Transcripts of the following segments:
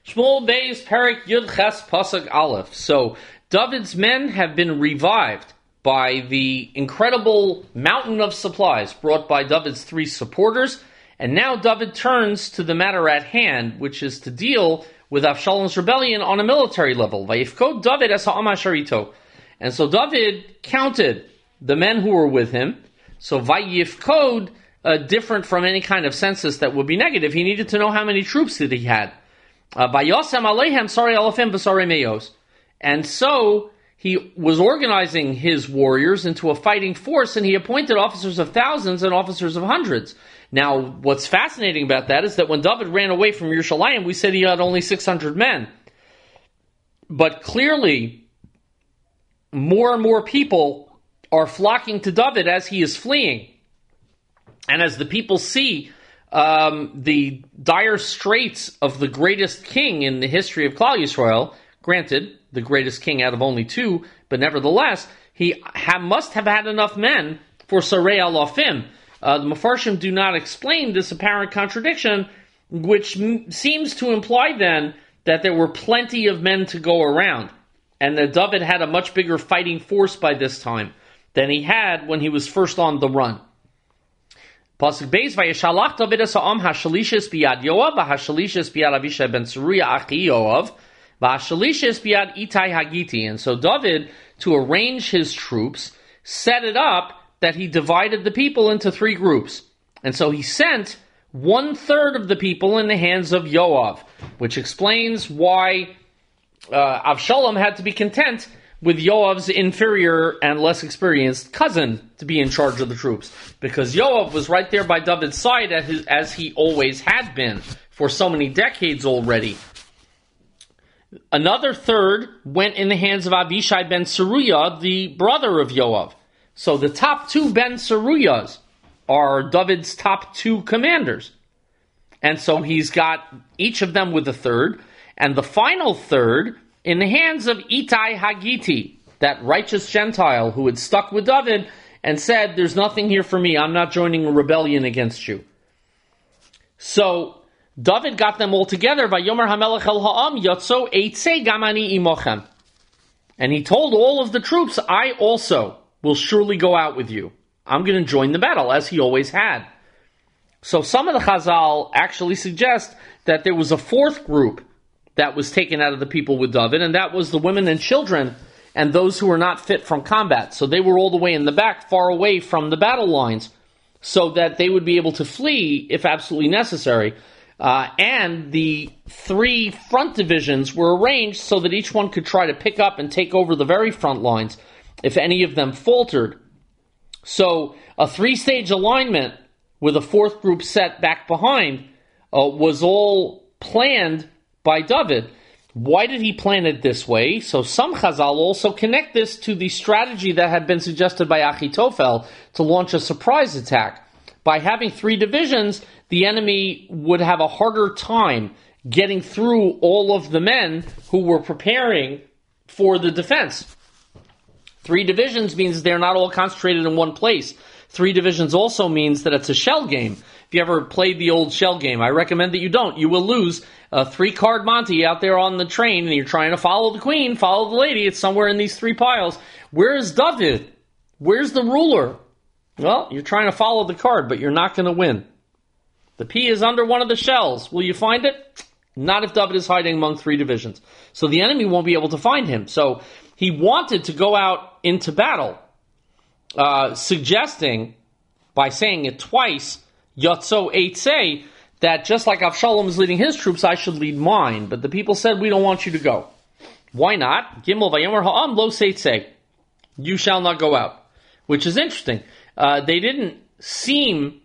Shmuel Beis Perik Yud Ches Pasuk Aleph. So David's men have been revived by the incredible mountain of supplies brought by David's three supporters, and now David turns to the matter at hand, which is to deal with Avshalom's rebellion on a military level. Vayifkod David es ha'am asher ito. And so David counted the men who were with him. So Vayifkod, different from any kind of census that would be negative. He needed to know how many troops that he had. Vayosem alehem sari alafim v'sari meyos. And so he was organizing his warriors into a fighting force, and he appointed officers of thousands and officers of hundreds. Now, what's fascinating about that is that when David ran away from Yerushalayim, we said he had only 600 men. But clearly, more and more people are flocking to David as he is fleeing. And as the people see the dire straits of the greatest king in the history of Klal Yisrael, granted, the greatest king out of only two, but nevertheless, he must have had enough men for Sarei Alafim. The Mefarshim do not explain this apparent contradiction, which seems to imply then that there were plenty of men to go around, and that David had a much bigger fighting force by this time than he had when he was first on the run. Pasuk Beis, Vayeshalach David es ha'am ha'shalishis biyad Yoav, v'ha'shalishis biyad Avishai ben Tzeruya achi Yoav, v'ha'shalishis biyad Itai Hagiti. And so David, to arrange his troops, set it up that he divided the people into three groups. And so he sent 1/3 of the people in the hands of Yoav, which explains why Avshalom had to be content with Yoav's inferior and less experienced cousin to be in charge of the troops. Because Yoav was right there by David's side as he always had been for so many decades already. Another third went in the hands of Avishai ben Tzeruya, the brother of Yoav. So the top two ben Tseruyas are David's top two commanders. And so he's got each of them with a third, and the final third in the hands of Itai Hagiti, that righteous Gentile who had stuck with David and said, there's nothing here for me, I'm not joining a rebellion against you. So David got them all together, Vayomer HaMelech El Ha'am Yotzo Eitzei Gamani Imochem. And he told all of the troops, I also will surely go out with you. I'm going to join the battle, as he always had. So some of the Chazal actually suggest that there was a fourth group that was taken out of the people with David, and that was the women and children and those who were not fit from combat. So they were all the way in the back, far away from the battle lines, so that they would be able to flee if absolutely necessary. And the three front divisions were arranged so that each one could try to pick up and take over the very front lines if any of them faltered. So a three-stage alignment with a fourth group set back behind was all planned by David. Why did he plan it this way? So some Chazal also connect this to the strategy that had been suggested by Achitophel to launch a surprise attack. By having three divisions, the enemy would have a harder time getting through all of the men who were preparing for the defense. Three divisions means they're not all concentrated in one place. Three divisions also means that it's a shell game. If you ever played the old shell game, I recommend that you don't. You will lose a 3-card Monty out there on the train, and you're trying to follow the queen, follow the lady. It's somewhere in these three piles. Where is David? Where's the ruler? Well, you're trying to follow the card, but you're not going to win. The P is under one of the shells. Will you find it? Not if David is hiding among three divisions. So the enemy won't be able to find him. So he wanted to go out into battle, suggesting, by saying it twice, Yotzo Eitzei, that just like Avshalom is leading his troops, I should lead mine. But the people said, we don't want you to go. Why not? Gimel Vayomer Ha'am Lo Seitzei. You shall not go out. Which is interesting. They didn't seem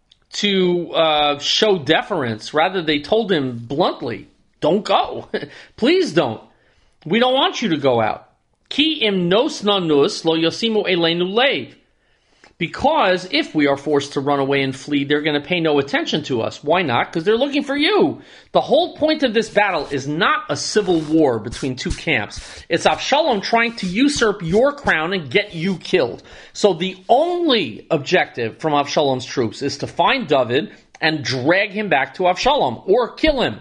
to show deference. Rather, they told him bluntly, don't go. Please don't. We don't want you to go out. Ki im nos nanus lo yosimu eleinu leiv. Because if we are forced to run away and flee, they're going to pay no attention to us. Why not? Because they're looking for you. The whole point of this battle is not a civil war between two camps. It's Avshalom trying to usurp your crown and get you killed. So the only objective from Avshalom's troops is to find David and drag him back to Avshalom, or kill him.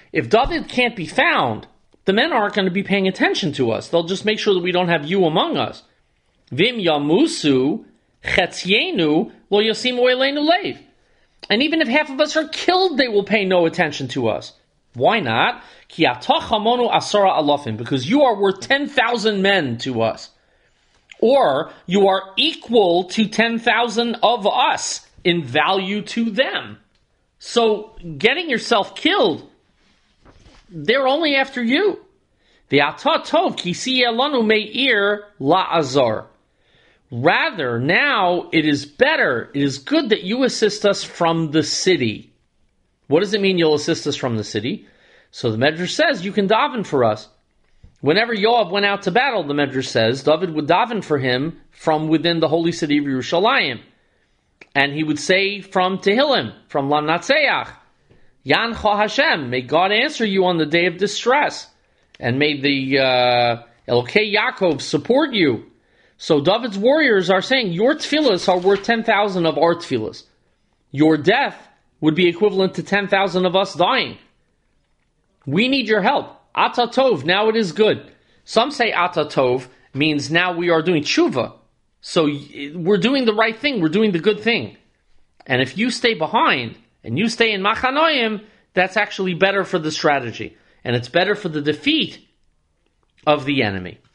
If David can't be found, the men aren't going to be paying attention to us. They'll just make sure that we don't have you among us. Vim yamusu chetzienu lo yosimu eleinu leiv. And even if half of us are killed, they will pay no attention to us. Why not? Ki atah chamonu asara alafim, because you are worth 10,000 men to us. Or you are equal to 10,000 of us in value to them. So getting yourself killed, they're only after you. The atah tov ki siyelanu me'ir la'azar. Rather, now it is better, it is good that you assist us from the city. What does it mean you'll assist us from the city? So the Medrash says you can daven for us. Whenever Yoav went out to battle, the Medrash says, David would daven for him from within the holy city of Yerushalayim. And he would say from Tehillim, from Lamnatseach, Yancha Hashem, may God answer you on the day of distress. And may the Elokei Yaakov support you. So David's warriors are saying, your tefillahs are worth 10,000 of our tefillahs. Your death would be equivalent to 10,000 of us dying. We need your help. Atah tov, now it is good. Some say atah tov means now we are doing tshuva. So we're doing the right thing, we're doing the good thing. And if you stay behind, and you stay in Machanoim, that's actually better for the strategy. And it's better for the defeat of the enemy.